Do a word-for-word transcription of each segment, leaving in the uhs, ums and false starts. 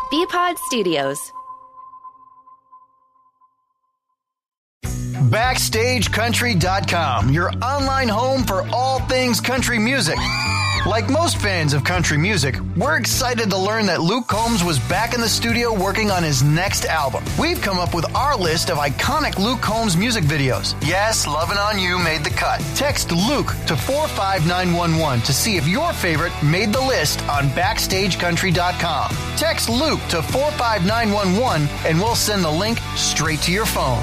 B-Pod Studios. Backstage Country dot com, your online home for all things country music. Like most fans of country music, we're excited to learn that Luke Combs was back in the studio working on his next album. We've come up with our list of iconic Luke Combs music videos. Yes, Lovin' On You made the cut. Text Luke to four five nine one one to see if your favorite made the list on Backstage Country dot com. Text Luke to four five nine one one and we'll send the link straight to your phone.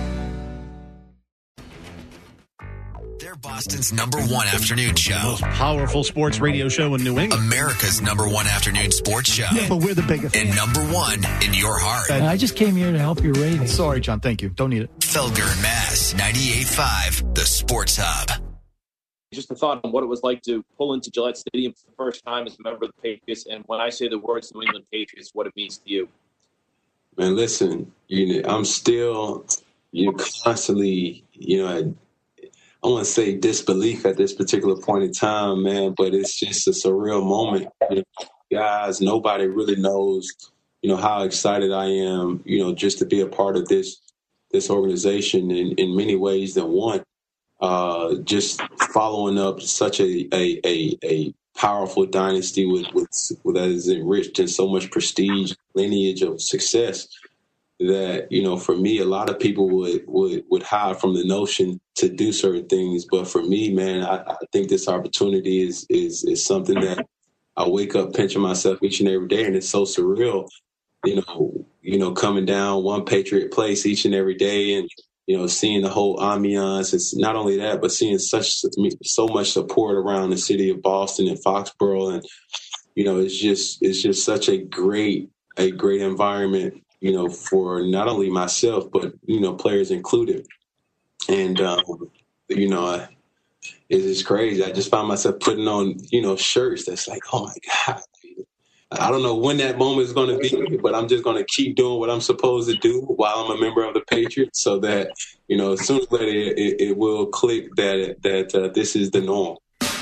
Boston's number one afternoon show. Most powerful sports radio show in New England. America's number one afternoon sports show. Yeah, but we're the biggest. And number one in your heart. Uh, I just came here to help your ratings. Sorry, John. Thank you. Don't need it. Felger and Mass, ninety-eight point five, the Sports Hub. Just a thought on what it was like to pull into Gillette Stadium for the first time as a member of the Patriots, and when I say the words New England Patriots, what it means to you. Man, listen, you know, I'm still, you know, constantly, you know, I want to say disbelief at this particular point in time, man, but it's just a surreal moment. You know, guys, nobody really knows, you know, how excited I am, you know, just to be a part of this this organization in, in many ways than one. Uh, just following up such a a, a, a powerful dynasty with, with, with that is enriched in so much prestige, lineage of success. That, you know, for me, a lot of people would, would, would hide from the notion to do certain things. But for me, man, I, I think this opportunity is, is, is something that I wake up pinching myself each and every day. And it's so surreal, you know, you know, coming down One Patriot Place each and every day and, you know, seeing the whole ambiance. It's not only that, but seeing such so much support around the city of Boston and Foxborough. And, you know, it's just it's just such a great, a great environment, you know, for not only myself, but, you know, players included. And, um, you know, I, it's just crazy. I just found myself putting on, you know, shirts that's like, oh, my God. I don't know when that moment is going to be, but I'm just going to keep doing what I'm supposed to do while I'm a member of the Patriots so that, you know, sooner or later it, it will click that, that uh, this is the norm.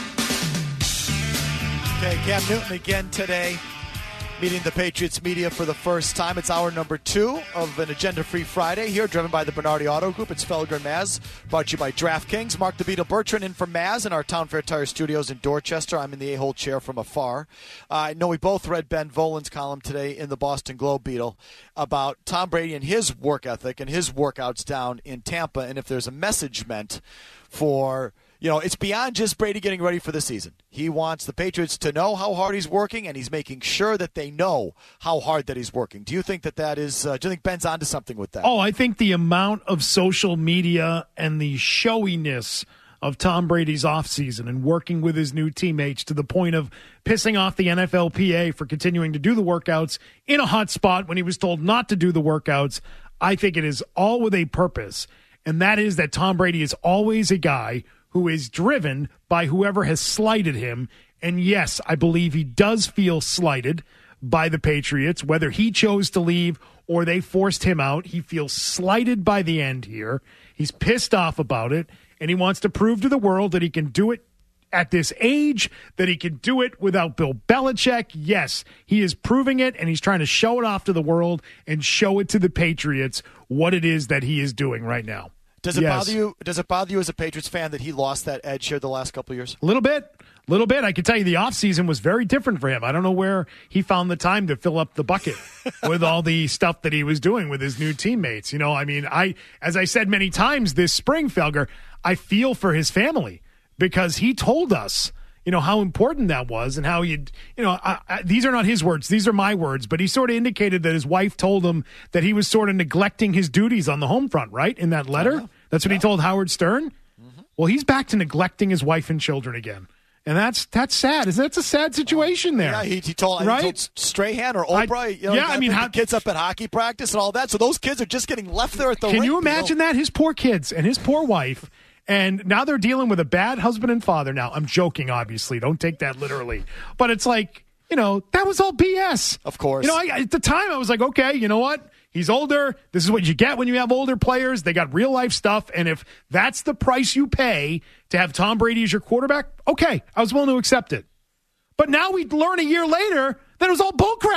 Okay, Cam Newton again today, meeting the Patriots media for the first time. It's hour number two of an Agenda-Free Friday here, driven by the Bernardi Auto Group. It's Felger and Maz, brought to you by DraftKings. Mark the Beetle Bertrand in for Maz in our Town Fair Tire Studios in Dorchester. I'm in the A-hole chair from afar. Uh, I know we both read Ben Volin's column today in the Boston Globe, Beetle, about Tom Brady and his work ethic and his workouts down in Tampa, and if there's a message meant for... You know, it's beyond just Brady getting ready for the season. He wants the Patriots to know how hard he's working, and he's making sure that they know how hard that he's working. Do you think that that is uh, – do you think Ben's onto something with that? Oh, I think the amount of social media and the showiness of Tom Brady's offseason and working with his new teammates to the point of pissing off the N F L P A for continuing to do the workouts in a hot spot when he was told not to do the workouts, I think it is all with a purpose, and that is that Tom Brady is always a guy – who is driven by whoever has slighted him. And yes, I believe he does feel slighted by the Patriots, whether he chose to leave or they forced him out. He feels slighted by the end here. He's pissed off about it, and he wants to prove to the world that he can do it at this age, that he can do it without Bill Belichick. Yes, he is proving it, and he's trying to show it off to the world and show it to the Patriots what it is that he is doing right now. Does it yes. bother you? Does it bother you as a Patriots fan that he lost that edge here the last couple of years? A little bit, a little bit. I can tell you the offseason was very different for him. I don't know where he found the time to fill up the bucket with all the stuff that he was doing with his new teammates. You know, I mean, I, as I said many times this spring, Felger, I feel for his family because he told us, you know, how important that was and how you, you know, I, I, these are not his words. These are my words. But he sort of indicated that his wife told him that he was sort of neglecting his duties on the home front, right? In that letter. Yeah. That's what yeah. he told Howard Stern. Mm-hmm. Well, he's back to neglecting his wife and children again. And that's that's sad. That's a sad situation there. Yeah, he, he told, right? he told Strahan or Oprah, I, you know, yeah, I mean, how, kids up at hockey practice and all that. So those kids are just getting left there at the Can rink, you imagine you know? that? His poor kids and his poor wife. And now they're dealing with a bad husband and father. Now, I'm joking, obviously. Don't take that literally. But it's like, you know, that was all B S. Of course. You know, I, at the time, I was like, okay, you know what? He's older. This is what you get when you have older players. They got real-life stuff. And if that's the price you pay to have Tom Brady as your quarterback, okay, I was willing to accept it. But now we learn a year later that it was all bullcrap.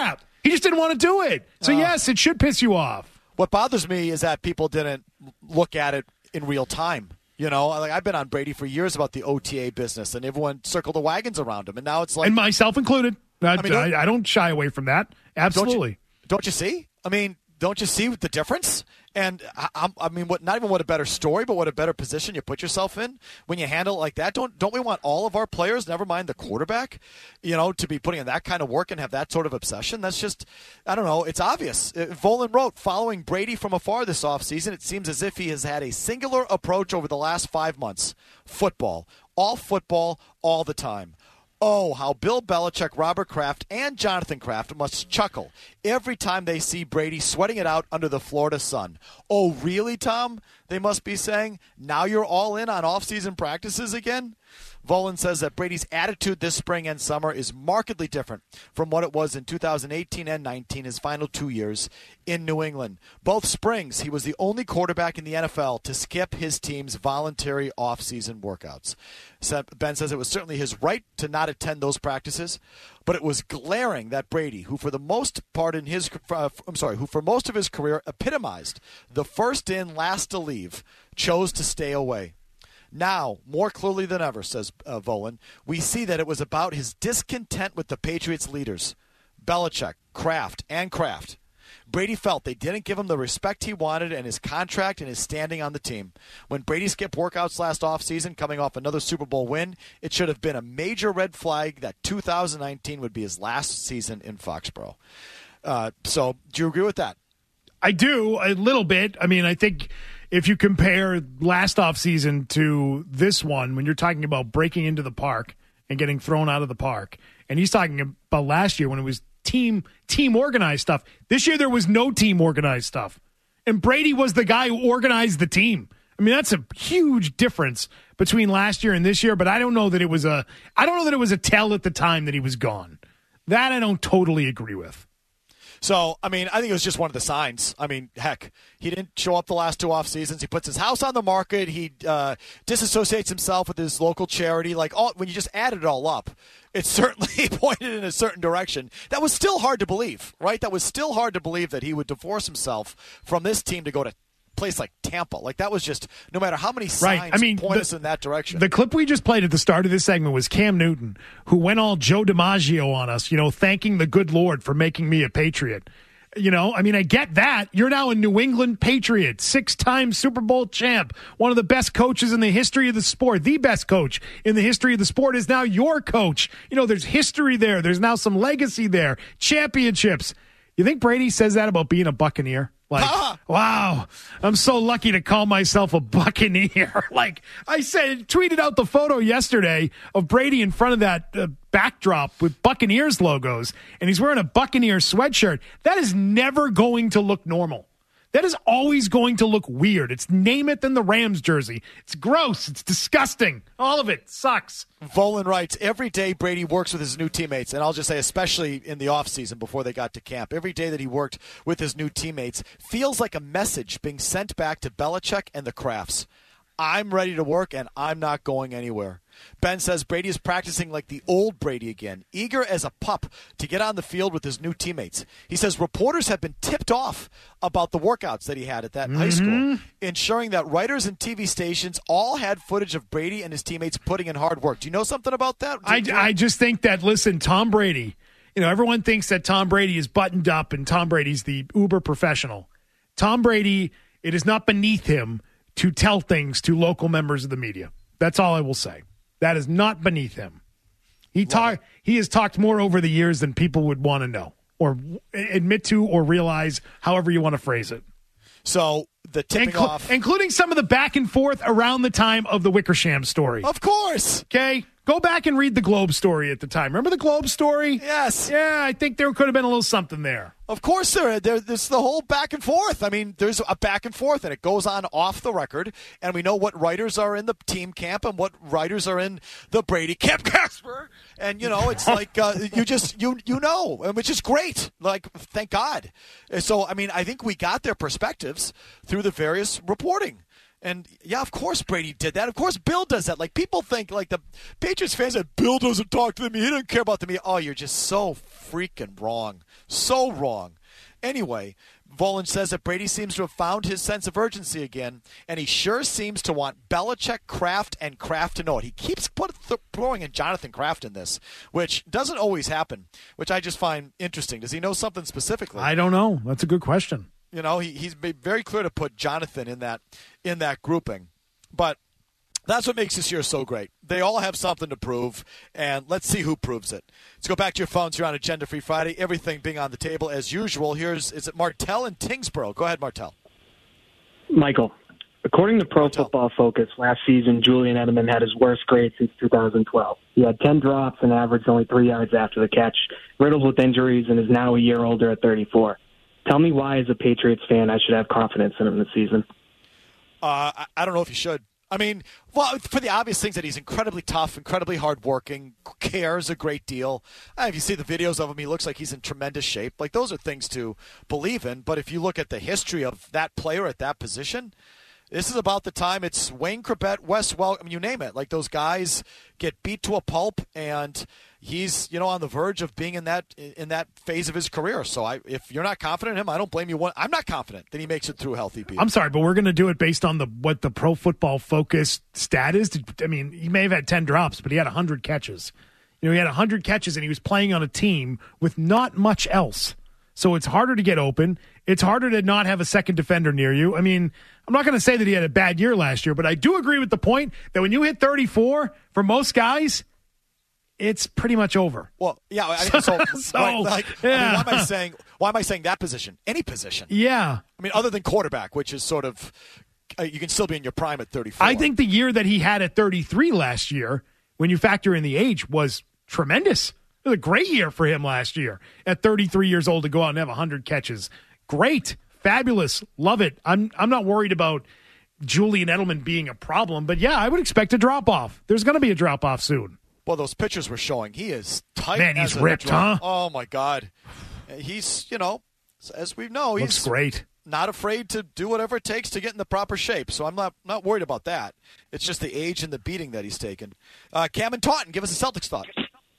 He just didn't want to do it. So, Uh, yes, it should piss you off. What bothers me is that people didn't look at it in real time. You know, like I've been on Brady for years about the O T A business, and everyone circled the wagons around him. And now it's like, And myself included. I, I mean, don't- I, I don't shy away from that. Absolutely. don't you, don't you see? I mean, don't you see the difference? And I, I'm- I mean, what? Not even what a better story, but what a better position you put yourself in when you handle it like that. Don't don't we want all of our players, never mind the quarterback, you know, to be putting in that kind of work and have that sort of obsession? That's just, I don't know. It's obvious. Uh, Volan wrote, following Brady from afar this offseason, it seems as if he has had a singular approach over the last five months: football, all football, all the time. Oh, how Bill Belichick, Robert Kraft, and Jonathan Kraft must chuckle every time they see Brady sweating it out under the Florida sun. Oh, really, Tom? They must be saying, now you're all in on off-season practices again? Volan says that Brady's attitude this spring and summer is markedly different from what it was in two thousand eighteen and nineteen, his final two years in New England. Both springs, he was the only quarterback in the N F L to skip his team's voluntary off-season workouts. Ben says it was certainly his right to not attend those practices, but it was glaring that Brady, who for the most part in his, uh, I'm sorry, who for most of his career epitomized the first in, last to leave, chose to stay away. Now, more clearly than ever, says uh, Volan, we see that it was about his discontent with the Patriots' leaders, Belichick, Kraft, and Kraft. Brady felt they didn't give him the respect he wanted and his contract and his standing on the team. When Brady skipped workouts last offseason, coming off another Super Bowl win, it should have been a major red flag that two thousand nineteen would be his last season in Foxborough. Uh, so, do you agree with that? I do, a little bit. I mean, I think if you compare last offseason to this one, when you're talking about breaking into the park and getting thrown out of the park, and he's talking about last year when it was team team organized stuff. This year there was no team organized stuff. And Brady was the guy who organized the team. I mean, that's a huge difference between last year and this year, but I don't know that it was a I don't know that it was a tell at the time that he was gone. That I don't totally agree with. So, I mean, I think it was just one of the signs. I mean, heck, he didn't show up the last two off seasons. He puts his house on the market. He uh, disassociates himself with his local charity. Like, all, when you just add it all up, it certainly pointed in a certain direction. That was still hard to believe, right? That was still hard to believe that he would divorce himself from this team to go to a place like Tampa. Like, that was just, no matter how many signs right. I mean, point the, us in that direction. The clip we just played at the start of this segment was Cam Newton, who went all Joe DiMaggio on us, you know, thanking the good Lord for making me a Patriot. You know, I mean, I get that. You're now a New England Patriot, six-time Super Bowl champ, one of the best coaches in the history of the sport. The best coach in the history of the sport is now your coach. You know, there's history there. There's now some legacy there. Championships. You think Brady says that about being a Buccaneer? Like, ah! Wow, I'm so lucky to call myself a Buccaneer. Like I said, tweeted out the photo yesterday of Brady in front of that uh, backdrop with Buccaneers logos, and he's wearing a Buccaneer sweatshirt. That is never going to look normal. That is always going to look weird. It's Namath in the Rams jersey. It's gross. It's disgusting. All of it sucks. Volan writes, every day Brady works with his new teammates, and I'll just say especially in the offseason before they got to camp, every day that he worked with his new teammates feels like a message being sent back to Belichick and the Krafts. I'm ready to work, and I'm not going anywhere. Ben says Brady is practicing like the old Brady again, eager as a pup to get on the field with his new teammates. He says reporters have been tipped off about the workouts that he had at that mm-hmm. high school, ensuring that writers and T V stations all had footage of Brady and his teammates putting in hard work. Do you know something about that? I, I just think that, listen, Tom Brady, you know, everyone thinks that Tom Brady is buttoned up and Tom Brady's the uber professional. Tom Brady, it is not beneath him to tell things to local members of the media. That's all I will say. That is not beneath him. He talk, He has talked more over the years than people would want to know or admit to or realize, however you want to phrase it. So the tipping Inclu- off. Including some of the back and forth around the time of the Wickersham story. Of course. Okay? Go back and read the Globe story at the time. Remember the Globe story? Yes. Yeah, I think there could have been a little something there. Of course there, there there's the whole back and forth. I mean, there's a back and forth, and it goes on off the record, and we know what writers are in the team camp and what writers are in the Brady camp, Casper. And, you know, it's like uh, you just, you you know, which is great. Like, thank God. So, I mean, I think we got their perspectives through the various reporting. And, yeah, of course Brady did that. Of course Bill does that. Like, people think, like, the Patriots fans that Bill doesn't talk to the media. He doesn't care about the media. Oh, you're just so freaking wrong. So wrong. Anyway, Volan says that Brady seems to have found his sense of urgency again, and he sure seems to want Belichick, Kraft, and Kraft to know it. He keeps put, th- throwing in Jonathan Kraft in this, which doesn't always happen, which I just find interesting. Does he know something specifically? I don't know. That's a good question. You know, he, he's made very clear to put Jonathan in that in that grouping. But that's what makes this year so great. They all have something to prove, and let's see who proves it. Let's go back to your phones here on Agenda Free Friday. Everything being on the table as usual. Here's is it Martell in Tingsboro? Go ahead, Martell. Michael, according to Pro Martell. Football Focus, last season Julian Edelman had his worst grade since two thousand twelve. He had ten drops and averaged only three yards after the catch, riddled with injuries, and is now a year older at thirty-four. Tell me why, as a Patriots fan, I should have confidence in him this season. Uh, I, I don't know if you should. I mean, well, for the obvious things that he's incredibly tough, incredibly hardworking, cares a great deal. Uh, if you see the videos of him, he looks like he's in tremendous shape. Like, those are things to believe in. But if you look at the history of that player at that position, this is about the time it's Wayne Corbett, Wes Welker, I mean, you name it. Like, those guys get beat to a pulp, and he's, you know, on the verge of being in that in that phase of his career. So I, if you're not confident in him, I don't blame you. One, I'm not confident that he makes it through healthy. People. I'm sorry, but we're going to do it based on the what the Pro Football Focus stat is. I mean, he may have had ten drops, but he had one hundred catches. You know, he had one hundred catches, and he was playing on a team with not much else. So it's harder to get open. It's harder to not have a second defender near you. I mean, I'm not going to say that he had a bad year last year, but I do agree with the point that when you hit thirty-four, for most guys, it's pretty much over. Well, yeah. I mean, so, so right, like, yeah. I mean, why am I saying? Why am I saying that position? Any position. Yeah. I mean, other than quarterback, which is sort of uh, you can still be in your prime at thirty-four. I think the year that he had at thirty-three last year, when you factor in the age, was tremendous. It was a great year for him last year at thirty-three years old to go out and have one hundred catches. Great. Fabulous. Love it. I'm I'm not worried about Julian Edelman being a problem, but yeah, I would expect a drop-off. There's going to be a drop-off soon. Well, those pictures were showing he is tight. Man, he's as a ripped, drum. huh? Oh, my God. He's, you know, as we know, Looks he's great. not afraid to do whatever it takes to get in the proper shape. So I'm not not worried about that. It's just the age and the beating that he's taken. Uh, Cam and Taunton, give us a Celtics thought.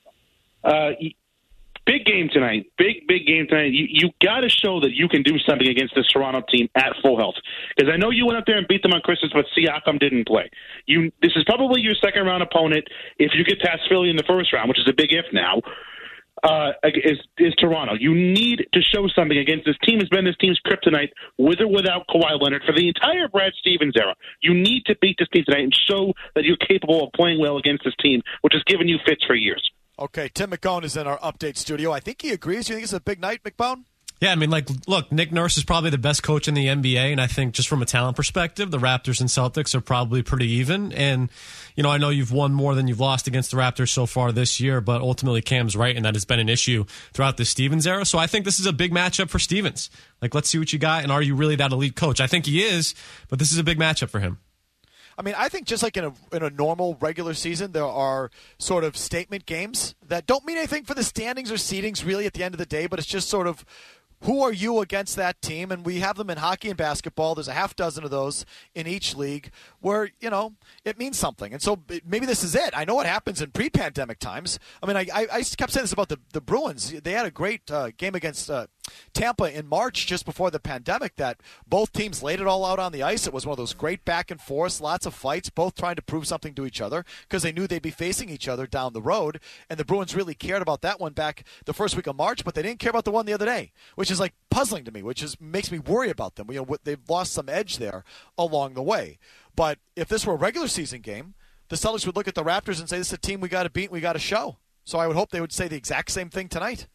Uh, big game tonight. Big, big game tonight. You you got to show that you can do something against this Toronto team at full health. Because I know you went up there and beat them on Christmas, but Siakam didn't play. You This is probably your second round opponent if you get past Philly in the first round, which is a big if now. Uh, is is Toronto. You need to show something against this team. Has been this team's kryptonite with or without Kawhi Leonard for the entire Brad Stevens era. You need to beat this team tonight and show that you're capable of playing well against this team, which has given you fits for years. Okay, Tim McBone is in our update studio. I think he agrees. You think it's a big night, McBone? Yeah, I mean, like, look, Nick Nurse is probably the best coach in the N B A, and I think just from a talent perspective, the Raptors and Celtics are probably pretty even. And, you know, I know you've won more than you've lost against the Raptors so far this year, but ultimately Cam's right, and that has been an issue throughout the Stevens era. So I think this is a big matchup for Stevens. Like, let's see what you got, and are you really that elite coach? I think he is, but this is a big matchup for him. I mean, I think just like in a in a normal regular season, there are sort of statement games that don't mean anything for the standings or seedings really at the end of the day, but it's just sort of who are you against that team? And we have them in hockey and basketball. There's a half dozen of those in each league where, you know, it means something. And so maybe this is it. I know what happens in pre-pandemic times. I mean, I, I, I kept saying this about the, the Bruins. They had a great uh, game against uh, Tampa in March just before the pandemic that both teams laid it all out on the ice. It was one of those great back and forths, lots of fights, both trying to prove something to each other because they knew they'd be facing each other down the road. And the Bruins really cared about that one back the first week of March, but they didn't care about the one the other day, which is like puzzling to me, which is makes me worry about them. You know, they've lost some edge there along the way. But if this were a regular season game, the Celtics would look at the Raptors and say, this is a team we got to beat, we got to show. So I would hope they would say the exact same thing tonight.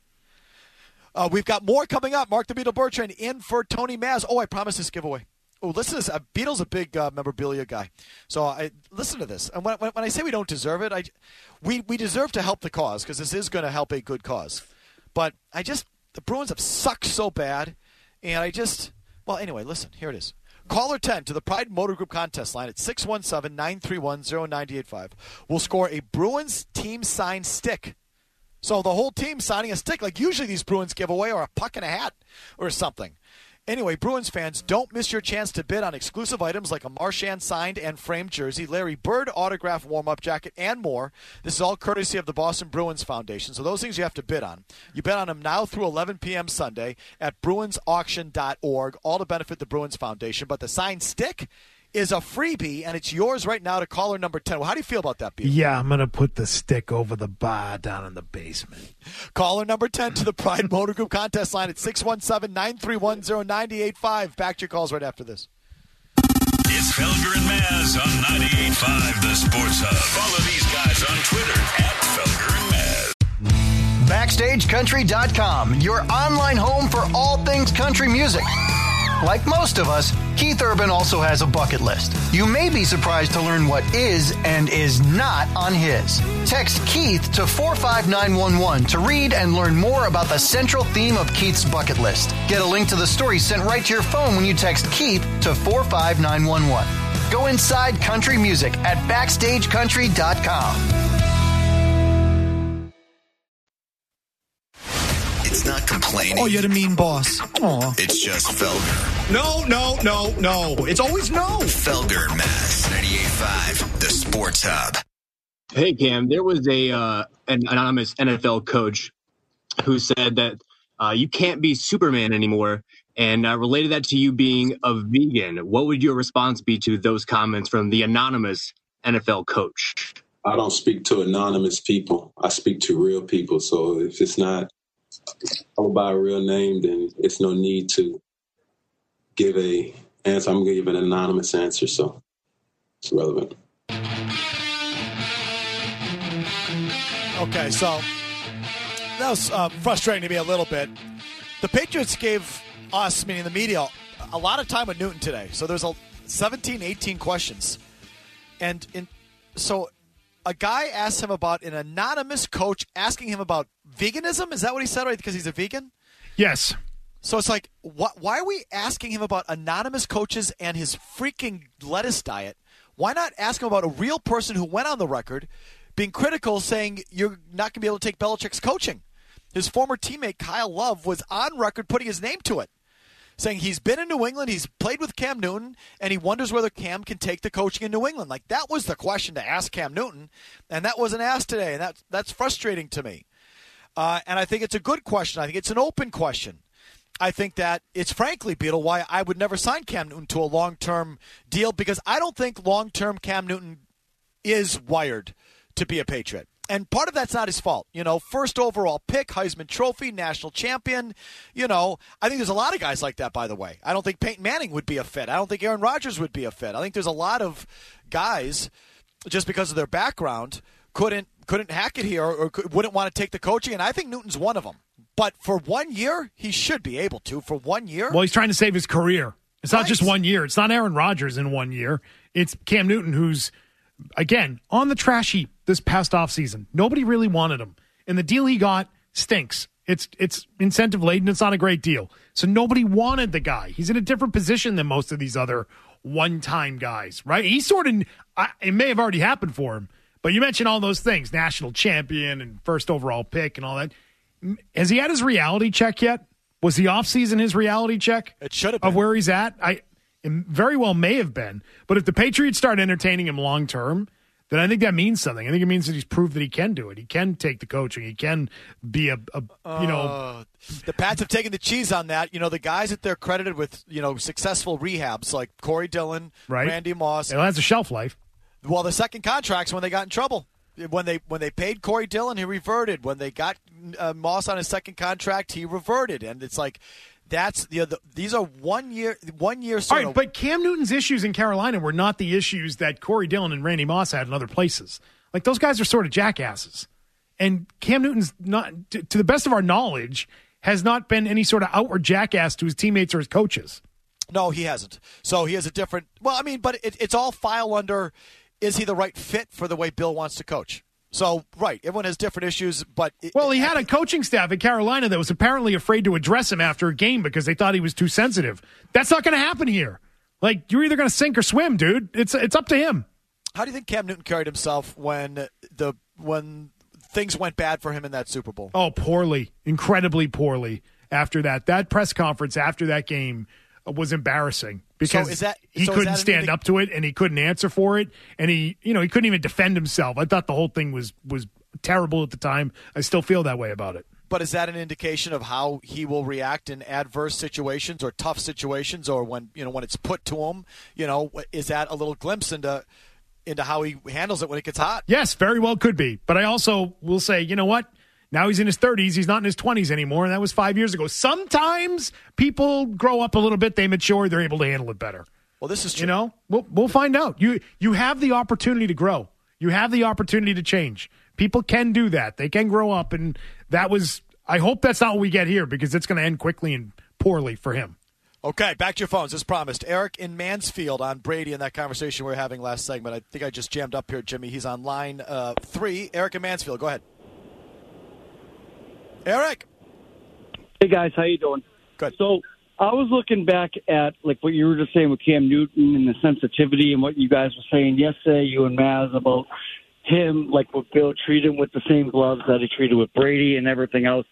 Uh, we've got more coming up. Mark the Beetle Bertrand in for Tony Maz. Oh, I promised this giveaway. Oh, listen to this. Uh, Beetle's a big uh, memorabilia guy. So I listen to this. And when, when, when I say we don't deserve it, I, we, we deserve to help the cause because this is going to help a good cause. But I just, the Bruins have sucked so bad. And I just, well, anyway, listen. Here it is. Caller ten to the Pride Motor Group contest line at six one seven, nine three one, zero nine eight five will score a Bruins team signed stick. So the whole team signing a stick, like usually these Bruins give away, or a puck and a hat or something. Anyway, Bruins fans, don't miss your chance to bid on exclusive items like a Marchand signed and framed jersey, Larry Bird autograph warm-up jacket, and more. This is all courtesy of the Boston Bruins Foundation, so those things you have to bid on. You bid on them now through eleven p.m. Sunday at bruins auction dot org, all to benefit the Bruins Foundation. But the signed stick is a freebie, and it's yours right now to caller number ten. Well, how do you feel about that, Beal? Yeah, I'm going to put the stick over the bar down in the basement. Caller number ten to the Pride Motor Group contest line at six one seven, nine three one, zero nine eight five. Back to your calls right after this. It's Felger and Maz on ninety-eight point five, The Sports Hub. Follow these guys on Twitter at Felger and Maz. Backstage Country dot com, your online home for all things country music. Like most of us, Keith Urban also has a bucket list. You may be surprised to learn what is and is not on his. Text Keith to four five nine one one to read and learn more about the central theme of Keith's bucket list. Get a link to the story sent right to your phone when you text Keith to four five nine one one. Go inside country music at backstage country dot com. It's not complaining. Oh, you're the mean boss. Aw. It's just Felger. No, no, no, no. It's always no. Felger and Maz, ninety-eight point five, The Sports Hub. Hey, Cam, there was a uh, an anonymous N F L coach who said that uh, you can't be Superman anymore, and uh, related that to you being a vegan. What would your response be to those comments from the anonymous N F L coach? I don't speak to anonymous people. I speak to real people. So if it's not go by a real name, then it's no need to give a answer. I'm going to give an anonymous answer, so it's relevant. Okay, so that was uh, frustrating to me a little bit. The Patriots gave us, meaning the media, a lot of time with Newton today. So there's a seventeen, eighteen questions. And in, so a guy asked him about an anonymous coach asking him about veganism. Is that what he said, right? Because he's a vegan? Yes. So it's like, wh- why are we asking him about anonymous coaches and his freaking lettuce diet? Why not ask him about a real person who went on the record being critical, saying you're not going to be able to take Belichick's coaching? His former teammate, Kyle Love, was on record putting his name to it, saying he's been in New England, he's played with Cam Newton, and he wonders whether Cam can take the coaching in New England. Like, that was the question to ask Cam Newton, and that wasn't asked today, and that, that's frustrating to me. Uh, and I think it's a good question. I think it's an open question. I think that it's frankly, Beetle, why I would never sign Cam Newton to a long-term deal, because I don't think long-term Cam Newton is wired to be a Patriot. And part of that's not his fault. You know, first overall pick, Heisman Trophy, national champion. You know, I think there's a lot of guys like that, by the way. I don't think Peyton Manning would be a fit. I don't think Aaron Rodgers would be a fit. I think there's a lot of guys, just because of their background, couldn't couldn't hack it here or could, wouldn't want to take the coaching. And I think Newton's one of them. But for one year, he should be able to. For one year? Well, he's trying to save his career. It's right. not just one year. It's not Aaron Rodgers in one year. It's Cam Newton, who's, again, on the trash heap this past offseason. Nobody really wanted him. And the deal he got stinks. It's it's incentive-laden. It's not a great deal. So nobody wanted the guy. He's in a different position than most of these other one-time guys, right? He sort of, I, it may have already happened for him, but you mentioned all those things, national champion and first overall pick and all that. Has he had his reality check yet? Was the offseason his reality check? It should have been. Of where he's at? I it very well may have been. But if the Patriots start entertaining him long term, then I think that means something. I think it means that he's proved that he can do it. He can take the coaching. He can be a, a you know. Uh, the Pats have taken the cheese on that. You know, the guys that they're credited with, you know, successful rehabs like Corey Dillon, right. Randy Moss. It has a shelf life. Well, the second contract's when they got in trouble. When they when they paid Corey Dillon, he reverted. When they got uh, Moss on his second contract, he reverted. And it's like, that's the, the these are one year one year. Sort All right, of, but Cam Newton's issues in Carolina were not the issues that Corey Dillon and Randy Moss had in other places. Like, those guys are sort of jackasses, and Cam Newton's not, to, to the best of our knowledge, has not been any sort of outward jackass to his teammates or his coaches. No, he hasn't. So he has a different. Well, I mean, but it, it's all file under. Is he the right fit for the way Bill wants to coach? So, right, everyone has different issues, but... It, well, he had a coaching staff at Carolina that was apparently afraid to address him after a game because they thought he was too sensitive. That's not going to happen here. Like, you're either going to sink or swim, dude. It's it's up to him. How do you think Cam Newton carried himself when the when things went bad for him in that Super Bowl? Oh, poorly. Incredibly poorly after that. That press conference after that game was embarrassing because so is that, he so couldn't is that stand indi- up to it and he couldn't answer for it. And he, you know, he couldn't even defend himself. I thought the whole thing was, was terrible at the time. I still feel that way about it. But is that an indication of how he will react in adverse situations or tough situations, or when you know when it's put to him? You know, is that a little glimpse into into how he handles it when it gets hot? Yes, very well could be. But I also will say, you know what? Now he's in his thirties. He's not in his twenties anymore, and that was five years ago. Sometimes people grow up a little bit, they mature, they're able to handle it better. Well, this is true. You know, we'll we'll find out. You you have the opportunity to grow. You have the opportunity to change. People can do that. They can grow up, and that was, I hope that's not what we get here, because it's going to end quickly and poorly for him. Okay, back to your phones, as promised. Eric in Mansfield on Brady and that conversation we were having last segment. I think I just jammed up here, Jimmy. He's on line uh, three. Eric in Mansfield, go ahead. Eric. Hey, guys, how you doing? Good. So I was looking back at, like, what you were just saying with Cam Newton and the sensitivity and what you guys were saying yesterday, you and Maz, about him, like what Bill treated him with the same gloves that he treated with Brady and everything else.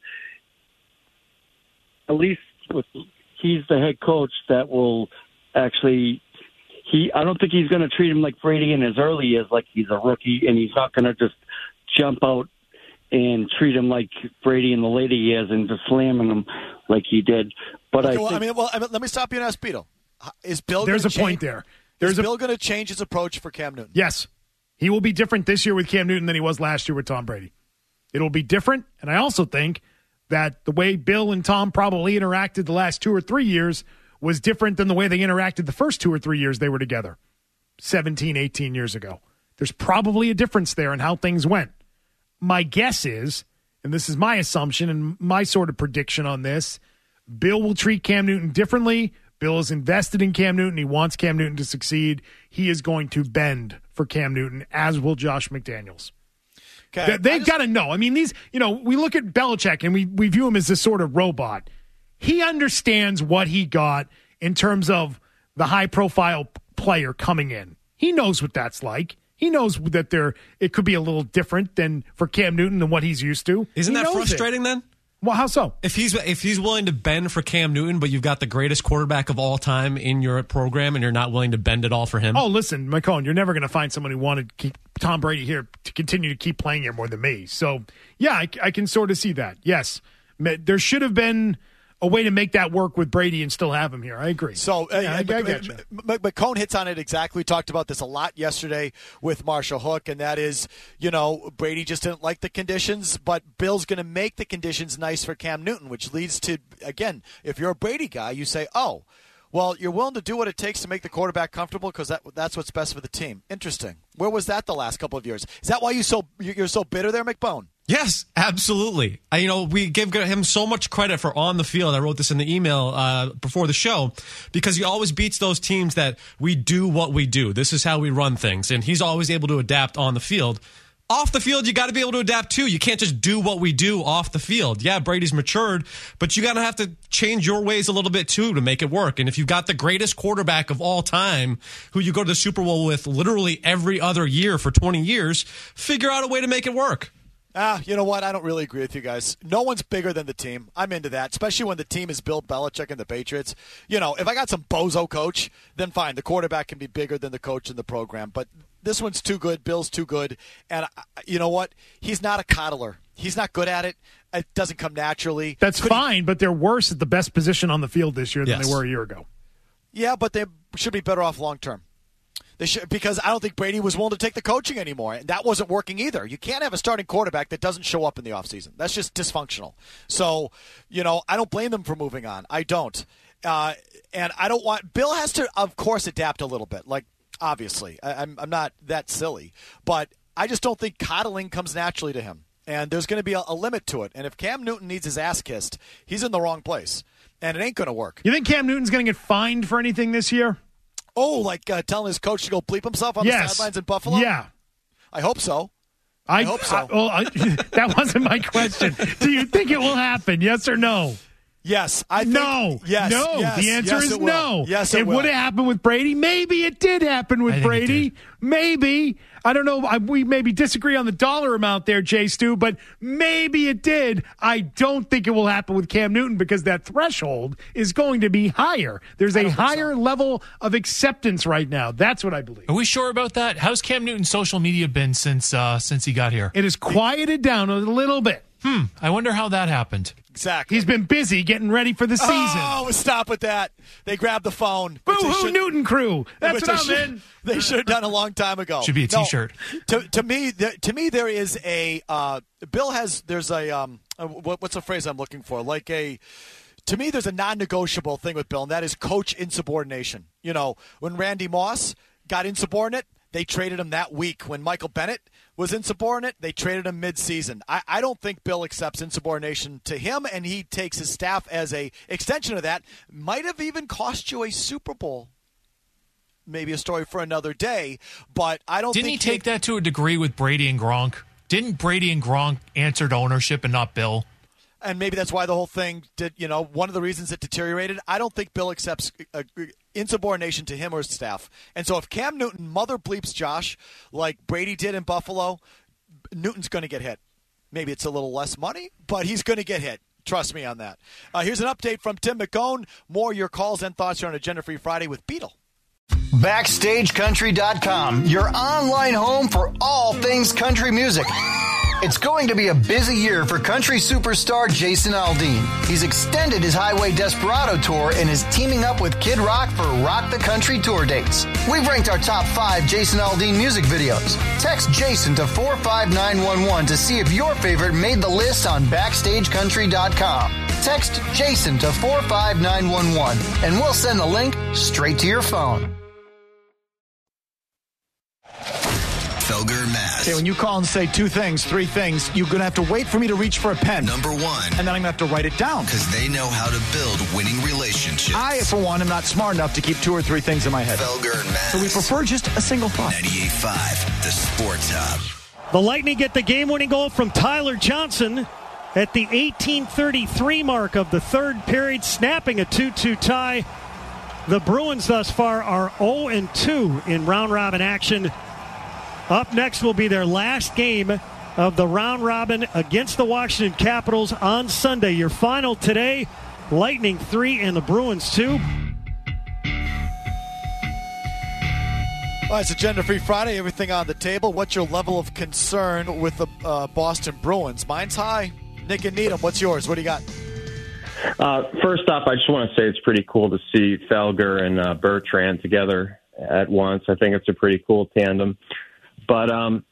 At least with, he's the head coach that will actually he. I don't think he's going to treat him like Brady in his early years, like he's a rookie, and he's not going to just jump out and treat him like Brady in the later years and just slamming him like he did. But okay, I, well, think, I mean, well, I mean, let me stop you and ask Beetle. Is Bill? There's gonna a point change, there. There's is a, Bill going to change his approach for Cam Newton? Yes. He will be different this year with Cam Newton than he was last year with Tom Brady. It'll be different, and I also think that the way Bill and Tom probably interacted the last two or three years was different than the way they interacted the first two or three years they were together, seventeen, eighteen years ago. There's probably a difference there in how things went. My guess is, and this is my assumption and my sort of prediction on this, Bill will treat Cam Newton differently. Bill is invested in Cam Newton. He wants Cam Newton to succeed. He is going to bend for Cam Newton, as will Josh McDaniels. Okay, They've got to know. I mean, these, you know, we look at Belichick and we, we view him as this sort of robot. He understands what he got in terms of the high-profile player coming in. He knows what that's like. He knows that there it could be a little different than for Cam Newton than what he's used to. Isn't He that knows frustrating it. then? Well, how so? If he's if he's willing to bend for Cam Newton, but you've got the greatest quarterback of all time in your program, and you're not willing to bend at all for him. Oh, listen, McCone, you're never going to find someone who wanted to keep Tom Brady here to continue to keep playing here more than me. So, yeah, I, I can sort of see that. Yes, there should have been a way to make that work with Brady and still have him here. I agree. So, uh, yeah, I, I get you. McCone hits on it exactly. We talked about this a lot yesterday with Marshall Hook, and that is, you know, Brady just didn't like the conditions, but Bill's going to make the conditions nice for Cam Newton, which leads to, again, if you're a Brady guy, you say, oh, well, you're willing to do what it takes to make the quarterback comfortable because that, that's what's best for the team. Interesting. Where was that the last couple of years? Is that why you so you're so bitter there, McBone? Yes, absolutely. I, you know, we give him so much credit for on the field. I wrote this in the email uh, before the show because he always beats those teams that we do what we do. This is how we run things, and he's always able to adapt on the field. Off the field, you got to be able to adapt too. You can't just do what we do off the field. Yeah, Brady's matured, but you got to have to change your ways a little bit too to make it work. And if you've got the greatest quarterback of all time, who you go to the Super Bowl with literally every other year for twenty years, figure out a way to make it work. Ah, you know what? I don't really agree with you guys. No one's bigger than the team. I'm into that, especially when the team is Bill Belichick and the Patriots. You know, if I got some bozo coach, then fine. The quarterback can be bigger than the coach in the program. But this one's too good. Bill's too good. And you know what? He's not a coddler. He's not good at it. It doesn't come naturally. That's Could fine, he, but they're worse at the best position on the field this year than Yes. they were a year ago. Yeah, but they should be better off long term. They should, because I don't think Brady was willing to take the coaching anymore, and that wasn't working either. You can't have a starting quarterback that doesn't show up in the offseason. That's just dysfunctional. So, you know, I don't blame them for moving on. I don't. Uh, and I don't want – Bill has to, of course, adapt a little bit. Like, obviously. I, I'm, I'm not that silly. But I just don't think coddling comes naturally to him. And there's going to be a, a limit to it. And if Cam Newton needs his ass kissed, he's in the wrong place. And it ain't going to work. You think Cam Newton's going to get fined for anything this year? Oh, like uh, telling his coach to go bleep himself on yes. the sidelines in Buffalo? Yeah. I hope so. I, I hope so. I, well, I, that wasn't my question. Do you think it will happen? Yes or no? Yes. I think, no. Yes. No. Yes, the answer yes, is it will. no. Yes, it, it will. would have happened with Brady. Maybe it did happen with I think Brady. it did. Maybe. I don't know. I, we maybe disagree on the dollar amount there, Jay Stu, but maybe it did. I don't think it will happen with Cam Newton because that threshold is going to be higher. There's a higher so. level of acceptance right now. That's what I believe. Are we sure about that? How's Cam Newton's social media been since uh, since he got here? It has quieted down a little bit. Hmm. I wonder how that happened. Exactly. He's been busy getting ready for the season. Oh, stop with that. They grabbed the phone. Boo-hoo Newton crew. That's what I'm should, in. They should have done a long time ago. Should be a T-shirt. No, to, to me, th- to me, there is a uh, Bill has. There's a um. A, what, what's the phrase I'm looking for? Like a. To me, there's a non-negotiable thing with Bill, and that is coach insubordination. You know, when Randy Moss got insubordinate, they traded him that week. When Michael Bennett was insubordinate, they traded him mid-season. I, I don't think Bill accepts insubordination to him, and he takes his staff as a extension of that. Might have even cost you a Super Bowl. Maybe a story for another day, but I don't Didn't think... Didn't he take he, that to a degree with Brady and Gronk? Didn't Brady and Gronk answer to ownership and not Bill? And maybe that's why the whole thing did, you know, one of the reasons it deteriorated. I don't think Bill accepts uh, insubordination to him or his staff. And so if Cam Newton mother bleeps Josh like Brady did in Buffalo, Newton's going to get hit. Maybe it's a little less money, but he's going to get hit. Trust me on that. Uh, here's an update from Tim McCone. More your calls and thoughts here on Agenda Free Friday with Beetle. Backstage Country dot com, your online home for all things country music. It's going to be a busy year for country superstar Jason Aldean. He's extended his Highway Desperado tour and is teaming up with Kid Rock for Rock the Country tour dates. We've ranked our top five Jason Aldean music videos. Text Jason to four five nine one one to see if your favorite made the list on Backstage Country dot com. Text Jason to four five nine one one and we'll send the link straight to your phone. Felger and Maz. Okay, when you call and say two things, three things, you're going to have to wait for me to reach for a pen. Number one. And then I'm going to have to write it down. Because they know how to build winning relationships. I, for one, am not smart enough to keep two or three things in my head. Felger and Maz. So we prefer just a single thought. ninety-eight point five, the Sports Hub. The Lightning get the game-winning goal from Tyler Johnson at the eighteen thirty-three mark of the third period, snapping a two two tie. The Bruins thus far are oh and two in round-robin action. Up next will be their last game of the round robin against the Washington Capitals on Sunday. Your final today, Lightning three and the Bruins two. All right, it's Agenda Free Friday. Everything on the table. What's your level of concern with the uh, Boston Bruins? Mine's high. Nick and Needham, what's yours? What do you got? Uh, first off, I just want to say it's pretty cool to see Felger and uh, Bertrand together at once. I think it's a pretty cool tandem. But um,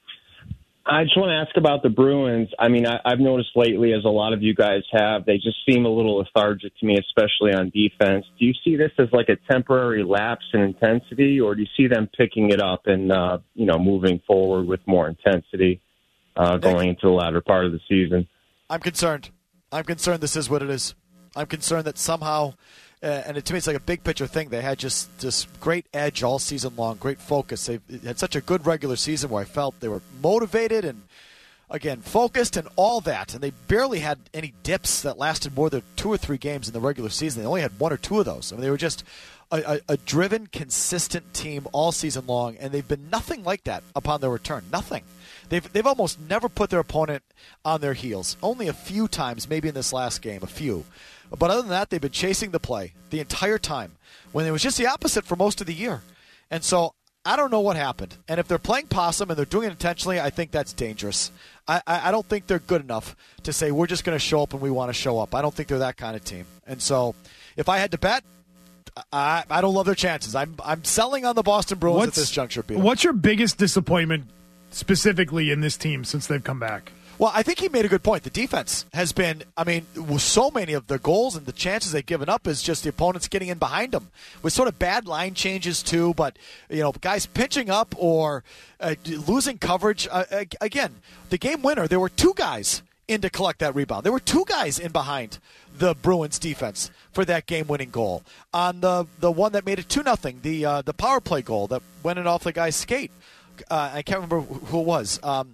I just want to ask about the Bruins. I mean, I, I've noticed lately, as a lot of you guys have, they just seem a little lethargic to me, especially on defense. Do you see this as like a temporary lapse in intensity, or do you see them picking it up and, uh, you know, moving forward with more intensity uh, going into the latter part of the season? I'm concerned. I'm concerned this is what it is. I'm concerned that somehow, uh, and it, to me it's like a big picture thing, they had just this great edge all season long, great focus. They had such a good regular season where I felt they were motivated and, again, focused and all that. And they barely had any dips that lasted more than two or three games in the regular season. They only had one or two of those. I mean, they were just a, a, a driven, consistent team all season long, and they've been nothing like that upon their return. Nothing. They've they've almost never put their opponent on their heels. Only a few times, maybe in this last game, a few. But other than that, they've been chasing the play the entire time, when it was just the opposite for most of the year. And so I don't know what happened. And if they're playing possum and they're doing it intentionally, I think that's dangerous. I, I, I don't think they're good enough to say we're just going to show up when we want to show up. I don't think they're that kind of team. And so if I had to bet, I, I don't love their chances. I'm I'm selling on the Boston Bruins what's, at this juncture, Peter. What's your biggest disappointment specifically in this team since they've come back? Well, I think he made a good point. The defense has been, I mean, with so many of the goals and the chances they've given up is just the opponents getting in behind them with sort of bad line changes too. But, you know, guys pitching up or uh, losing coverage. Uh, again, the game winner, there were two guys in to collect that rebound. There were two guys in behind the Bruins defense for that game-winning goal. On the the one that made it two nothing, the uh, the power play goal that went in off the guy's skate. Uh, I can't remember who it was. Um,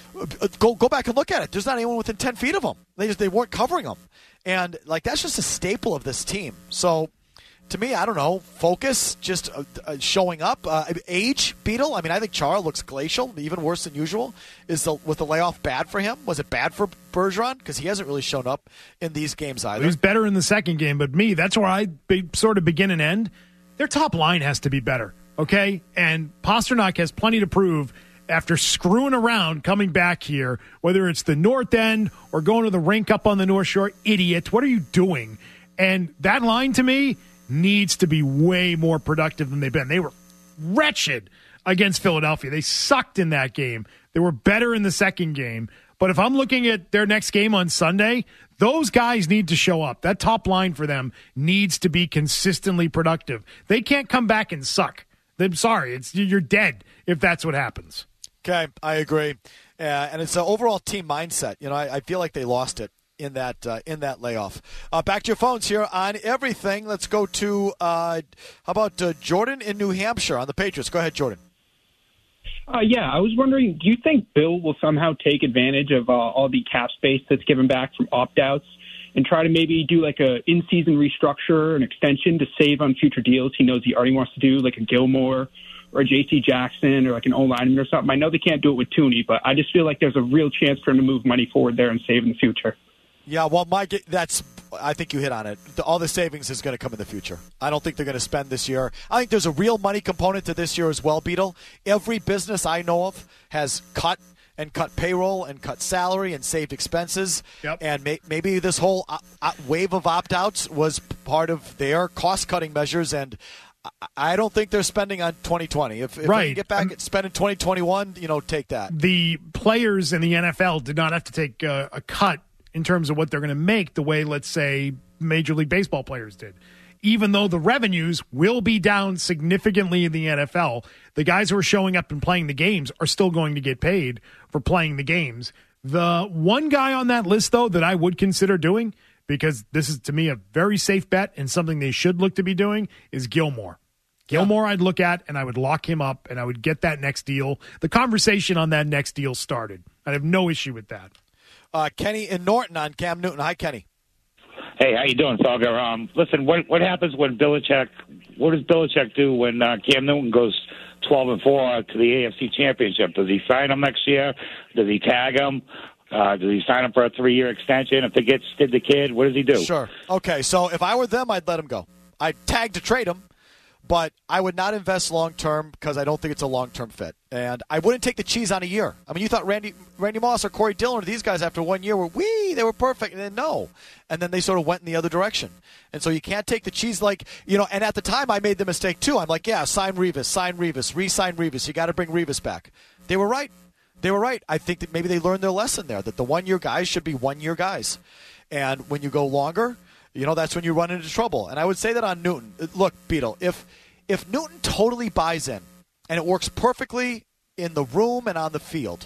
Go go back and look at it. There's not anyone within ten feet of them. They just they weren't covering them, and like that's just a staple of this team. So to me, I don't know, focus, just uh, uh, showing up. Uh, age, Beetle. I mean, I think Chara looks glacial, even worse than usual. Is the was the layoff bad for him? Was it bad for Bergeron? Because he hasn't really shown up in these games either. He was better in the second game, but me, that's where I be, sort of begin and end. Their top line has to be better, okay? And Pastrnak has plenty to prove after screwing around coming back here, whether it's the North End or going to the rink up on the North Shore. Idiot, what are you doing? And that line, to me, needs to be way more productive than they've been. They were wretched against Philadelphia. They sucked in that game. They were better in the second game. But if I'm looking at their next game on Sunday, those guys need to show up. That top line for them needs to be consistently productive. They can't come back and suck. I'm sorry. It's, you're dead if that's what happens. Okay, I agree. Uh, and it's an overall team mindset. You know, I, I feel like they lost it in that uh, in that layoff. Uh, back to your phones here on everything. Let's go to, uh, how about uh, Jordan in New Hampshire on the Patriots. Go ahead, Jordan. Uh, yeah, I was wondering, do you think Bill will somehow take advantage of uh, all the cap space that's given back from opt-outs and try to maybe do like a in-season restructure, an extension to save on future deals he knows he already wants to do, like a Gilmore or a J C Jackson or like an O-lineman or something? I know they can't do it with Tooney, but I just feel like there's a real chance for him to move money forward there and save in the future. Yeah, well, Mike, that's I think you hit on it. The, all the savings is going to come in the future. I don't think they're going to spend this year. I think there's a real money component to this year as well, Beetle. Every business I know of has cut and cut payroll and cut salary and saved expenses. Yep. And may, maybe this whole uh, uh, wave of opt-outs was part of their cost-cutting measures, and I don't think they're spending on twenty twenty. If, if right. they can get back and spend in twenty twenty-one, you know, take that. The players in the N F L did not have to take uh, a cut in terms of what they're going to make the way, let's say, Major League Baseball players did. Even though the revenues will be down significantly in the N F L, the guys who are showing up and playing the games are still going to get paid for playing the games. The one guy on that list, though, that I would consider doing, because this is, to me, a very safe bet and something they should look to be doing, is Gilmore. Gilmore I'd look at, and I would lock him up, and I would get that next deal. The conversation on that next deal started. I have no issue with that. Uh, Kenny in Norton on Cam Newton. Hi, Kenny. Hey, how you doing, Felger? Um, listen, what what happens when Belichick? What does Belichick do when uh, Cam Newton goes twelve and four to the A F C Championship? Does he sign him next year? Does he tag him? Uh, does he sign him for a three-year extension? If they get Stid the Kid, what does he do? Sure. Okay, so if I were them, I'd let him go. I'd tag to trade him, but I would not invest long-term because I don't think it's a long-term fit. And I wouldn't take the cheese on a year. I mean, you thought Randy Randy Moss or Corey Dillon or these guys after one year were, wee, they were perfect. And then no. And then they sort of went in the other direction. And so you can't take the cheese like, you know, and at the time I made the mistake too. I'm like, yeah, sign Revis, sign Revis, re-sign Revis. You got to bring Revis back. They were right. They were right. I think that maybe they learned their lesson there, that the one-year guys should be one-year guys. And when you go longer, you know, that's when you run into trouble. And I would say that on Newton. Look, Beetle, if if Newton totally buys in and it works perfectly in the room and on the field,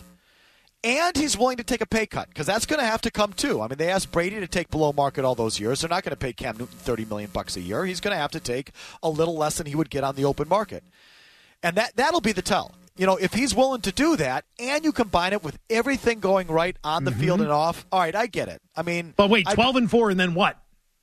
and he's willing to take a pay cut, because that's going to have to come too. I mean, they asked Brady to take below market all those years. They're not going to pay Cam Newton thirty million bucks a year. He's going to have to take a little less than he would get on the open market. And that, that'll be the tell. You know, if he's willing to do that, and you combine it with everything going right on the mm-hmm. field and off, all right, I get it. I mean, but wait, twelve I, and four, and then what?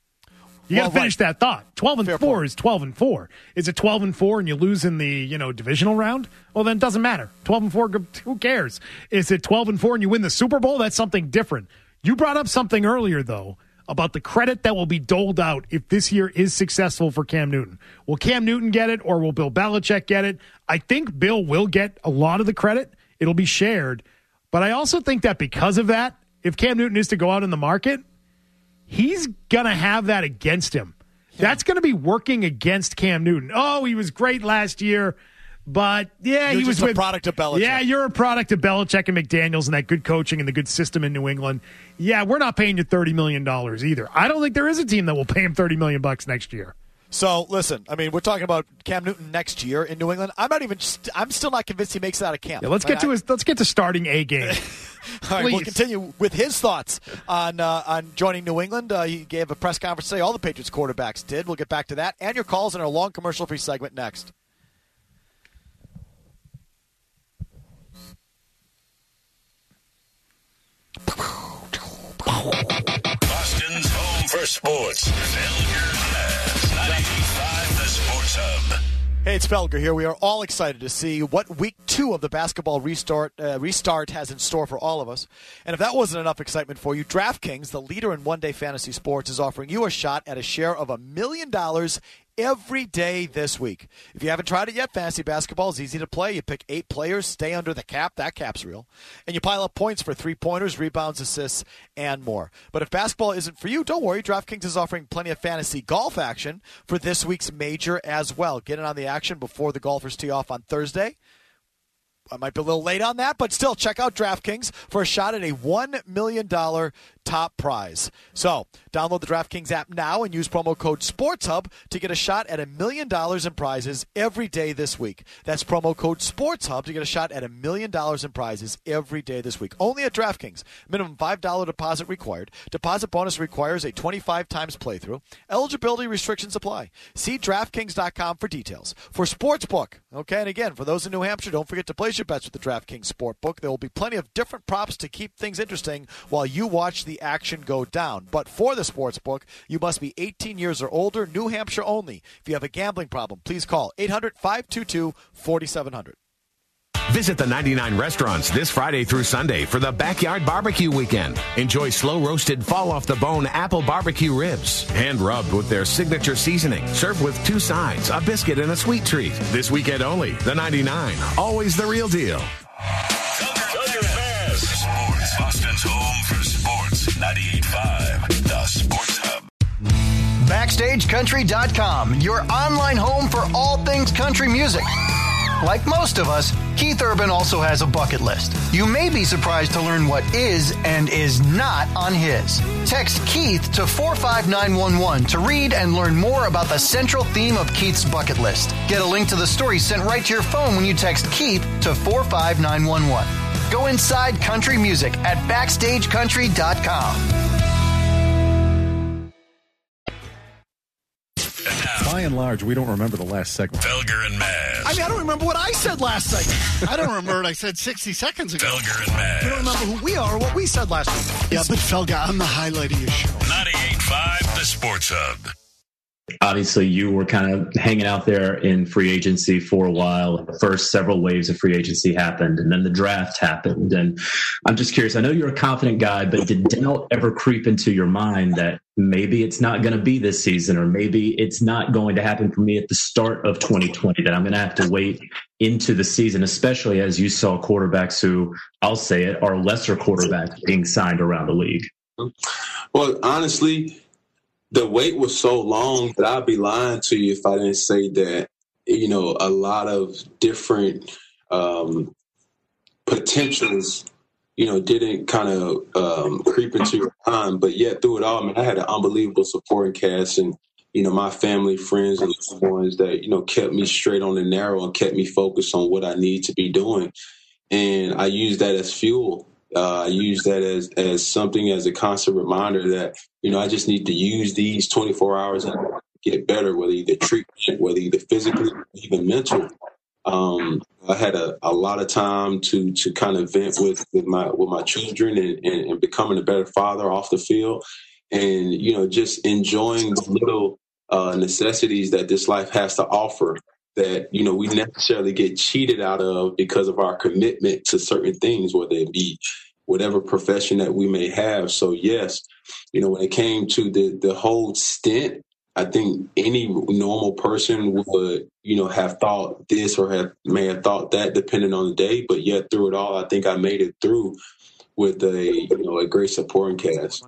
You well, got to finish right. that thought. Twelve and Fair four point. Is twelve and four. Is it twelve and four, and you lose in the you know divisional round? Well, then it doesn't matter. Twelve and four, who cares? Is it twelve and four, and you win the Super Bowl? That's something different. You brought up something earlier though about the credit that will be doled out if this year is successful for Cam Newton. Will Cam Newton get it, or will Bill Belichick get it? I think Bill will get a lot of the credit. It'll be shared. But I also think that because of that, if Cam Newton is to go out in the market, he's going to have that against him. Yeah. That's going to be working against Cam Newton. Oh, he was great last year, but yeah, you're he was just a with, product of Belichick. Yeah, you're a product of Belichick and McDaniels and that good coaching and the good system in New England. Yeah, we're not paying you thirty million dollars either. I don't think there is a team that will pay him thirty million dollars bucks next year. So, listen, I mean, we're talking about Cam Newton next year in New England. I'm not even st- I'm still not convinced he makes it out of camp. Yeah, let's get I, to his let's get to starting a game. All right, we'll continue with his thoughts on uh, on joining New England. Uh, he gave a press conference today. All the Patriots quarterbacks did. We'll get back to that and your calls in our long commercial-free segment next. Boston's home for sports. Felger Maz, ninety-eight point five The Sports Hub. Hey, it's Felger here. We are all excited to see what week two of the basketball restart uh, restart has in store for all of us. And if that wasn't enough excitement for you, DraftKings, the leader in one-day fantasy sports, is offering you a shot at a share of a million dollars every day this week. If you haven't tried it yet, fantasy basketball is easy to play. You pick eight players, stay under the cap. That cap's real. And you pile up points for three-pointers, rebounds, assists, and more. But if basketball isn't for you, don't worry. DraftKings is offering plenty of fantasy golf action for this week's major as well. Get in on the action before the golfers tee off on Thursday. I might be a little late on that, but still, check out DraftKings for a shot at a one million dollars top prize. So, download the DraftKings app now and use promo code SportsHub to get a shot at a million dollars in prizes every day this week. That's promo code SportsHub to get a shot at a million dollars in prizes every day this week. Only at DraftKings. Minimum five dollars deposit required. Deposit bonus requires a twenty-five times playthrough. Eligibility restrictions apply. See DraftKings dot com for details. For Sportsbook, okay, and again, for those in New Hampshire, don't forget to place your bets with the DraftKings Sportbook. There will be plenty of different props to keep things interesting while you watch the action go down. But for the Sportsbook, you must be eighteen years or older, New Hampshire only. If you have a gambling problem, please call eight hundred, five two two, four seven zero zero. Visit the ninety-nine restaurants this Friday through Sunday for the Backyard Barbecue Weekend. Enjoy slow-roasted, fall-off-the-bone apple barbecue ribs, hand-rubbed with their signature seasoning, served with two sides, a biscuit, and a sweet treat. This weekend only, the ninety-nine, always the real deal. Felger and Maz, Sports, Boston's home for sports. ninety-eight point five The Sports Hub. Backstage Country dot com, your online home for all things country music. Like most of us, Keith Urban also has a bucket list. You may be surprised to learn what is and is not on his. Text Keith to four five nine one one to read and learn more about the central theme of Keith's bucket list. Get a link to the story sent right to your phone when you text Keith to four five nine one one. Go inside country music at Backstage Country dot com. By and large, we don't remember the last segment. Felger and Maz. I mean, I don't remember what I said last segment. I don't remember what I said sixty seconds ago. Felger and Maz. We don't remember who we are or what we said last week. Yeah, but Felger, I'm the highlight of your show. ninety-eight point five The Sports Hub. Obviously, you were kind of hanging out there in free agency for a while. The first several waves of free agency happened, and then the draft happened. And I'm just curious, I know you're a confident guy, but did doubt ever creep into your mind that maybe it's not going to be this season, or maybe it's not going to happen for me at the start of twenty twenty, that I'm going to have to wait into the season, especially as you saw quarterbacks who, I'll say it, are lesser quarterbacks being signed around the league? Well, honestly, the wait was so long that I'd be lying to you if I didn't say that, you know, a lot of different um, potentials, you know, didn't kind of um, creep into your mind. But yet through it all, I mean, I had an unbelievable supporting cast and, you know, my family, friends, and loved ones that, you know, kept me straight on the narrow and kept me focused on what I need to be doing. And I used that as fuel. Uh, I use that as, as something, as a constant reminder that, you know, I just need to use these twenty-four hours and get better, whether either treatment, whether either physically, or even mental. Um, I had a, a lot of time to to kind of vent with, with my with my children and, and, and becoming a better father off the field, and, you know, just enjoying the little uh, necessities that this life has to offer that, you know, we necessarily get cheated out of because of our commitment to certain things, whether it be whatever profession that we may have. So, yes, you know, when it came to the, the whole stint, I think any normal person would, you know, have thought this or have may have thought that depending on the day. But yet through it all, I think I made it through with a, you know, a great supporting cast.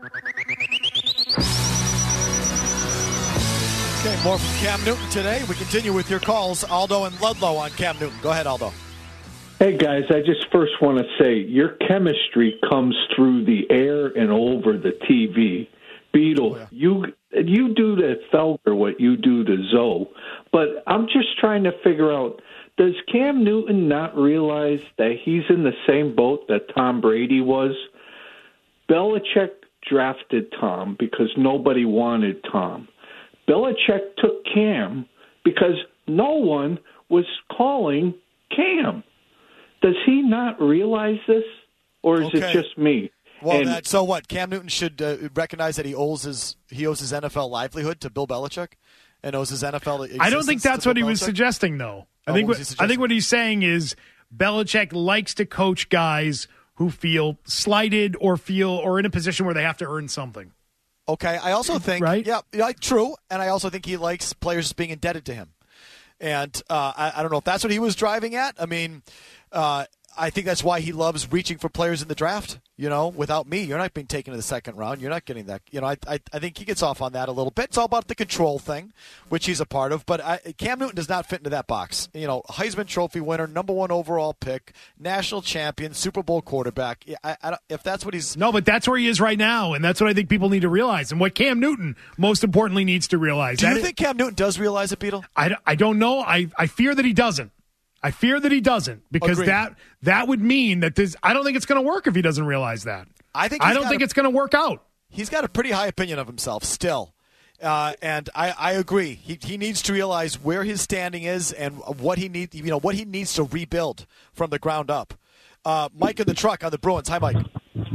Okay, more from Cam Newton today. We continue with your calls. Aldo and Ludlow on Cam Newton. Go ahead, Aldo. Hey, guys, I just first want to say your chemistry comes through the air and over the T V. Beetle, oh, yeah. you you do to Felger what you do to Zoe, but I'm just trying to figure out, does Cam Newton not realize that he's in the same boat that Tom Brady was? Belichick drafted Tom because nobody wanted Tom. Belichick took Cam because no one was calling Cam. Does he not realize this, or is okay. it just me? Well, And- that, so what? Cam Newton should uh, recognize that he owes his he owes his N F L livelihood to Bill Belichick, and owes his N F L. I don't think that's to what he Bill was Belichick? suggesting, though. I Oh, think what what, was he I think what he's saying is Belichick likes to coach guys who feel slighted or feel or in a position where they have to earn something. Okay, I also think Right? yeah, yeah, true, and I also think he likes players being indebted to him, and uh, I, I don't know if that's what he was driving at. I mean, uh, I think that's why he loves reaching for players in the draft. You know, without me, you're not being taken to the second round. You're not getting that. You know, I I, I think he gets off on that a little bit. It's all about the control thing, which he's a part of. But I, Cam Newton does not fit into that box. You know, Heisman Trophy winner, number one overall pick, national champion, Super Bowl quarterback. I, I, if that's what he's No, but that's where he is right now, and that's what I think people need to realize, and what Cam Newton most importantly needs to realize. Do you That think Cam Newton does realize it, Beetle? I, I don't know. I, I fear that he doesn't. I fear that he doesn't because Agreed. that that would mean that this. I don't think it's going to work if he doesn't realize that. I think I he's don't got think a- it's going to work out. He's got a pretty high opinion of himself still. Uh, and I, I agree. He, he needs to realize where his standing is and what he needs, you know, what he needs to rebuild from the ground up. Uh, Mike in the truck on the Bruins. Hi, Mike.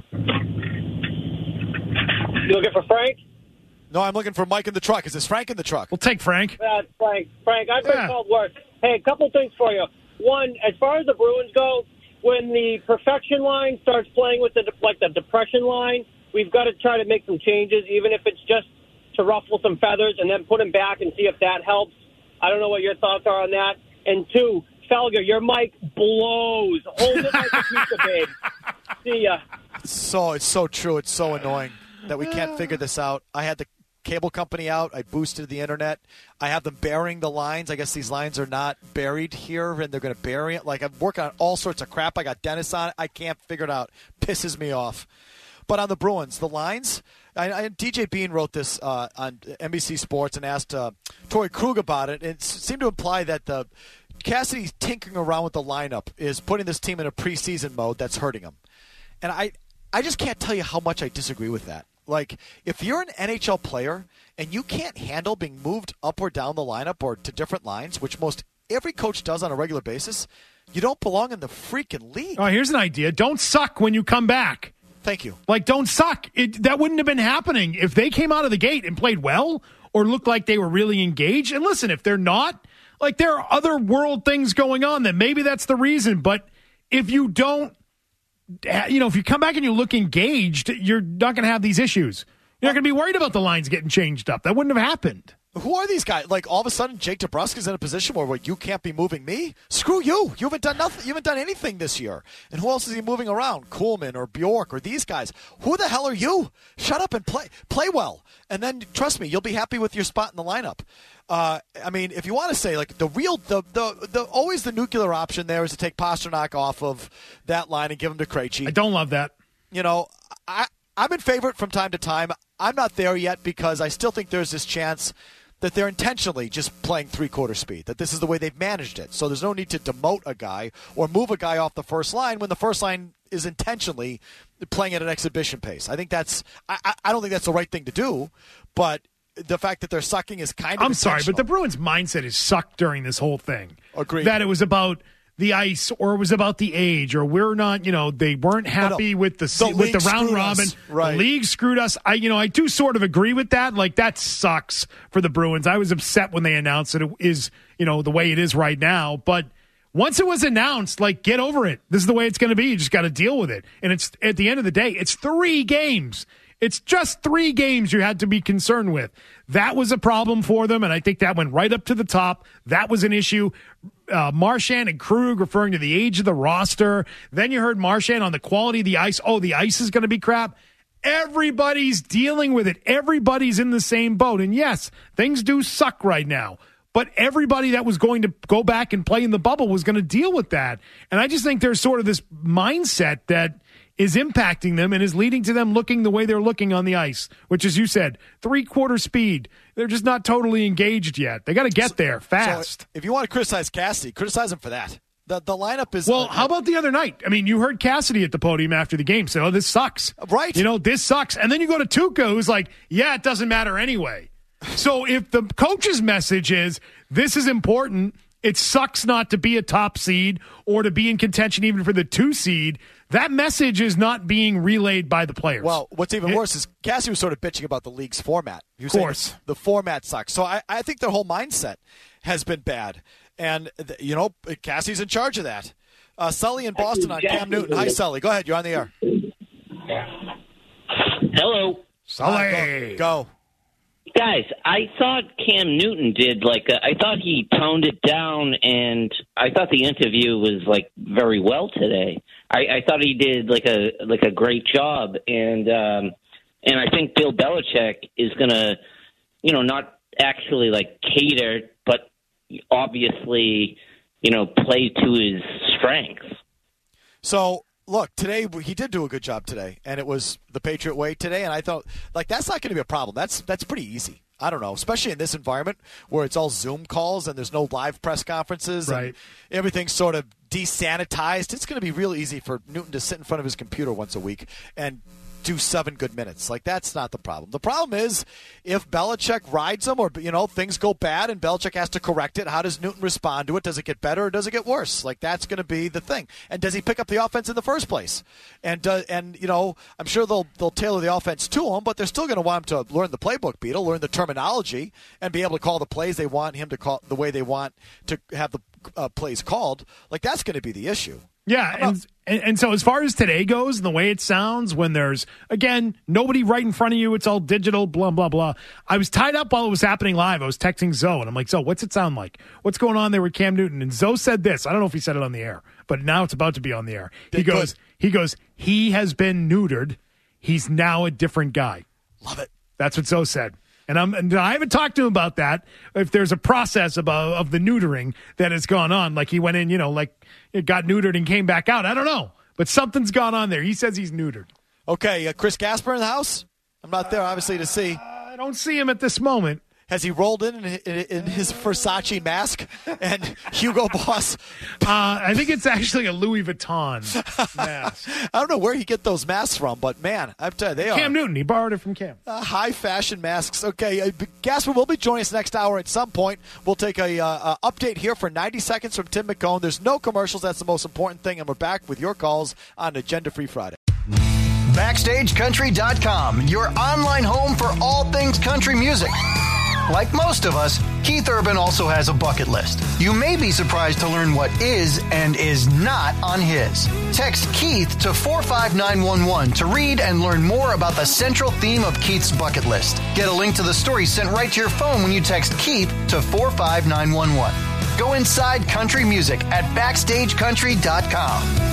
You looking for Frank? No, I'm looking for Mike in the truck. Is this Frank in the truck? We'll take Frank. Yeah, it's Frank. Frank, I've been Yeah. called worse. Hey, a couple things for you. One, as far as the Bruins go, when the perfection line starts playing with the like the depression line, we've got to try to make some changes, even if it's just to ruffle some feathers, and then put him back and see if that helps. I don't know what your thoughts are on that. And two, Felger, your mic blows. Hold it like a pizza, babe. See ya. It's so it's so true. It's so annoying that we can't figure this out. I had the cable company out. I boosted the internet. I have them burying the lines. I guess these lines are not buried here, and they're going to bury it. Like, I'm working on all sorts of crap. I got Dennis on it. I can't figure it out. Pisses me off. But on the Bruins, the lines, I, I, D J Bean wrote this uh, on N B C Sports and asked uh, Torrey Krug about it. It seemed to imply that the Cassidy's tinkering around with the lineup is putting this team in a preseason mode that's hurting them. And I, I just can't tell you how much I disagree with that. Like, if you're an N H L player and you can't handle being moved up or down the lineup or to different lines, which most every coach does on a regular basis, you don't belong in the freaking league. Oh, here's an idea. Don't suck when you come back. Thank you. Like, don't suck. It, that wouldn't have been happening if they came out of the gate and played well or looked like they were really engaged. And listen, if they're not, like, there are other world things going on that maybe that's the reason. But if you don't, you know, if you come back and you look engaged, you're not going to have these issues. You're not going to be worried about the lines getting changed up. That wouldn't have happened. Who are these guys? Like, all of a sudden, Jake DeBrusk's in a position where, where you can't be moving me? Screw you. You haven't done nothing. You haven't done anything this year. And who else is he moving around? Kuhlman or Bjork or these guys. Who the hell are you? Shut up and play. Play well. And then, trust me, you'll be happy with your spot in the lineup. Uh, I mean, if you want to say, like, the real, the, the, the always the nuclear option there is to take Pasternak off of that line and give him to Krejci. I don't love that. You know, I, I'm in favor from time to time. I'm not there yet because I still think there's this chance that they're intentionally just playing three-quarter speed, that this is the way they've managed it. So there's no need to demote a guy or move a guy off the first line when the first line is intentionally playing at an exhibition pace. I think that's I, I don't think that's the right thing to do, but the fact that they're sucking is kind of I'm sorry, but the Bruins' mindset is sucked during this whole thing. Agreed. That it was about the ice or it was about the age or we're not, you know, they weren't happy no. with the, The with the league round screwed robin. us. Right. The league screwed us. I, you know, I do sort of agree with that. Like, that sucks for the Bruins. I was upset when they announced that it is, you know, the way it is right now. But once it was announced, like, get over it. This is the way it's going to be. You just got to deal with it. And it's at the end of the day, it's three games. It's just three games you had to be concerned with. That was a problem for them, and I think that went right up to the top. That was an issue. Uh, Marchand and Krug referring to the age of the roster. Then you heard Marchand on the quality of the ice. Oh, the ice is going to be crap. Everybody's dealing with it. Everybody's in the same boat. And yes, things do suck right now. But everybody that was going to go back and play in the bubble was going to deal with that. And I just think there's sort of this mindset that is impacting them and is leading to them looking the way they're looking on the ice, which, as you said, three-quarter speed. They're just not totally engaged yet. They got to get there fast. So if you want to criticize Cassidy, criticize him for that. The the lineup is... Well, uh, how about the other night? I mean, you heard Cassidy at the podium after the game say, oh, this sucks. Right. You know, this sucks. And then you go to Tuukka, who's like, yeah, it doesn't matter anyway. So if the coach's message is, this is important, it sucks not to be a top seed or to be in contention even for the two seed. That message is not being relayed by the players. Well, what's even it, worse is Cassie was sort of bitching about the league's format. He was of course. saying the format sucks. So I, I think their whole mindset has been bad. And, you know, Cassie's in charge of that. Uh, Sully in Boston on Cam Newton. Hi, Sully. Go ahead. You're on the air. Hello. Sully. Go. Go. Guys, I thought Cam Newton did like a, I thought he toned it down, and I thought the interview was like very well today. I, I thought he did like a like a great job, and um, and I think Bill Belichick is gonna, you know, not actually like cater, but obviously, you know, play to his strengths. So. Look, today he did do a good job today, and it was the Patriot way today, and I thought, like, that's not going to be a problem. That's that's pretty easy. I don't know, especially in this environment where it's all Zoom calls and there's no live press conferences right. and everything's sort of desanitized. It's going to be real easy for Newton to sit in front of his computer once a week and do seven good minutes. Like, that's not the problem. The problem is if Belichick rides him or, you know, things go bad and Belichick has to correct it, how does Newton respond to it? Does it get better or does it get worse? Like, that's going to be the thing. And does he pick up the offense in the first place? And, uh, and you know, I'm sure they'll they'll tailor the offense to him, but they're still going to want him to learn the playbook, Beetle, learn the terminology, and be able to call the plays they want him to call the way they want to have the uh, plays called. Like, that's going to be the issue. Yeah, and, and and so as far as today goes, and the way it sounds, when there's, again, nobody right in front of you, it's all digital, blah, blah, blah. I was tied up while it was happening live. I was texting Zoe, and I'm like, Zoe, what's it sound like? What's going on there with Cam Newton? And Zoe said this. I don't know if he said it on the air, but now it's about to be on the air. He goes, he goes, he has been neutered. He's now a different guy. Love it. That's what Zoe said. And, I'm, and I haven't talked to him about that. If there's a process of, uh, of the neutering that has gone on, like he went in, you know, like it got neutered and came back out. I don't know. But something's gone on there. He says he's neutered. Okay, uh, Chris Gasper in the house? I'm not there, obviously, to see. Uh, I don't see him at this moment. Has he rolled in in, in, in his Versace mask and Hugo Boss? Uh, I think it's actually a Louis Vuitton mask. I don't know where he get those masks from, but, man, I tell you, they Cam are. Cam Newton. He borrowed it from Cam. Uh, high-fashion masks. Okay, uh, Gasper will be joining us next hour at some point. We'll take a uh, uh, update here for ninety seconds from Tim McCone. There's no commercials. That's the most important thing, and we're back with your calls on Agenda Free Friday. Backstage Country dot com, your online home for all things country music. Like most of us, Keith Urban also has a bucket list. You may be surprised to learn what is and is not on his. Text Keith to four five nine one one to read and learn more about the central theme of Keith's bucket list. Get a link to the story sent right to your phone when you text Keith to four five nine one one. Go inside country music at Backstage Country dot com.